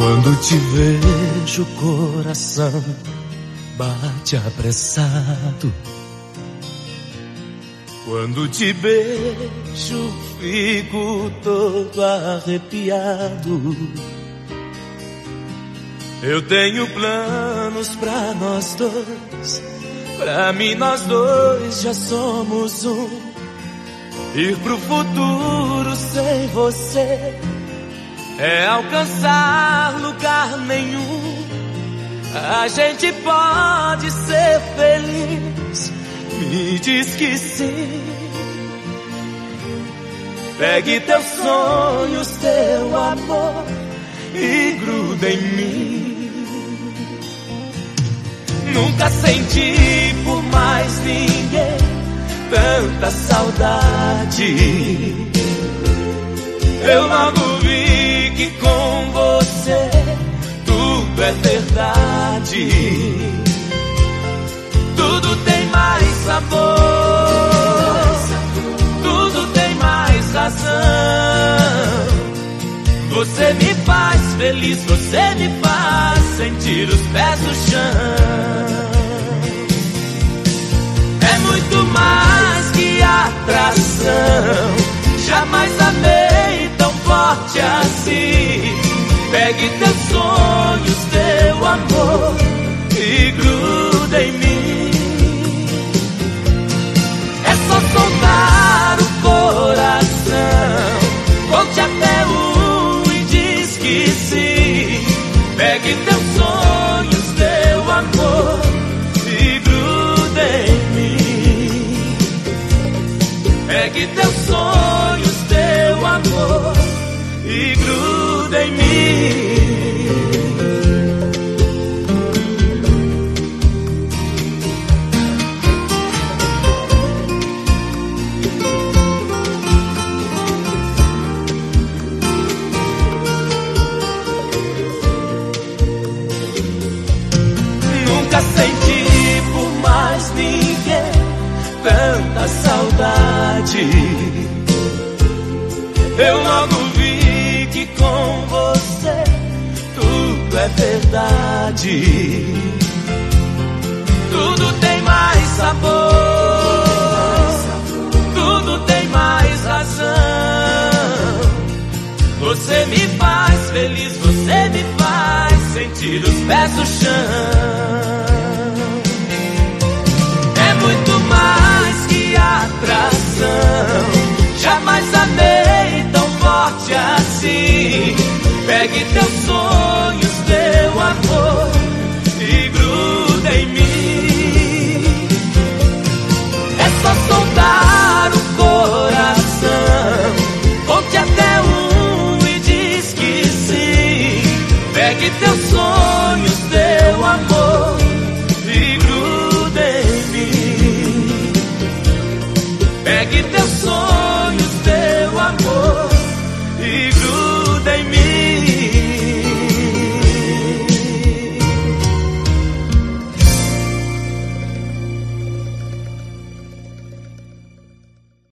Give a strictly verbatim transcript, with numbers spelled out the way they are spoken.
Quando te vejo, o coração bate apressado. Quando te beijo, fico todo arrepiado. Eu tenho planos pra nós dois. Pra mim nós dois já somos um. Ir pro futuro sem você é alcançar lugar nenhum. A gente pode ser feliz, me diz que sim. Pegue teus sonhos, teu amor e gruda em mim. Nunca senti por mais ninguém tanta saudade. Eu logo vi que com você tudo é verdade. Tudo tem mais sabor, tudo tem mais razão. Você me faz feliz, você me faz sentir os pés no chão. É muito mais que atração, jamais amei tão forte assim. Pegue teus sonhos, teu amor e gruda em mim. É só soltar o coração, conte até um e diz que sim. Pegue teus sonhos, teu amor e gruda em mim. Pegue teus sonhos, teu amor e gruda em mim. Nunca senti por mais ninguém tanta saudade. Eu logo vi que com você tudo é verdade. Tudo tem mais sabor, tudo tem mais razão. Você me faz feliz, você me faz sentir os pés no chão. É muito mais que atração, jamais amei tão forte assim. Pegue teu sonho,